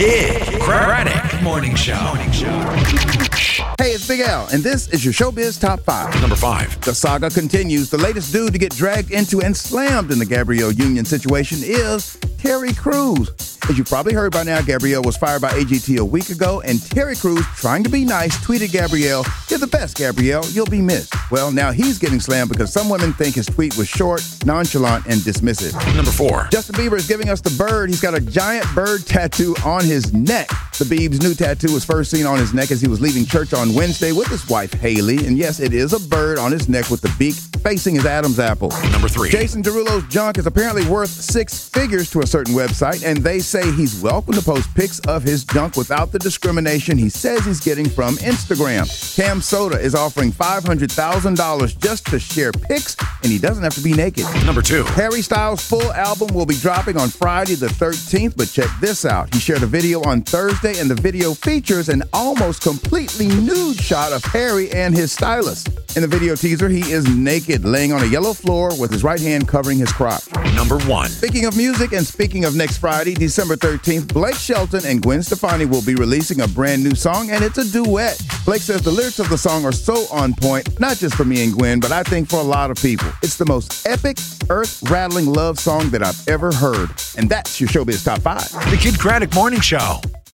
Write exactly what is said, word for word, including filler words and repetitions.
Kid Craddock Morning Show. Morning Show. Hey, it's Big Al, and this is your Showbiz Top five. Number five. The saga continues. The latest dude to get dragged into and slammed in the Gabrielle Union situation is Terry Crews. As you probably heard by now, Gabrielle was fired by A G T a week ago, and Terry Crews, trying to be nice, tweeted Gabrielle, "You're the best, Gabrielle. You'll be missed." Well, now he's getting slammed because some women think his tweet was short, nonchalant, and dismissive. Number four. Justin Bieber is giving us the bird. He's got a giant bird tattoo on his neck. The Biebs' new tattoo was first seen on his neck as he was leaving church on Wednesday with his wife, Haley. And yes, it is a bird on his neck with the beak facing his Adam's apple. Number three. Jason Derulo's junk is apparently worth six figures to a certain website, and they say he's welcome to post pics of his junk without the discrimination he says he's getting from Instagram. Cam Soda is offering five hundred thousand dollars just to share pics, and he doesn't have to be naked. Number two. Harry Styles' full album will be dropping on Friday the thirteenth, but check this out. He shared a video on Thursday, and the video features an almost completely nude shot of Harry and his stylist. In the video teaser, he is naked, laying on a yellow floor with his right hand covering his crotch. Number one. Speaking of music and speaking of next Friday, December thirteenth, Blake Shelton and Gwen Stefani will be releasing a brand new song, and it's a duet. Blake says the lyrics of the song are so on point, not just for me and Gwen, but I think for a lot of people. It's the most epic, earth-rattling love song that I've ever heard. And that's your Showbiz Top five. The Kid Craddock Morning Show.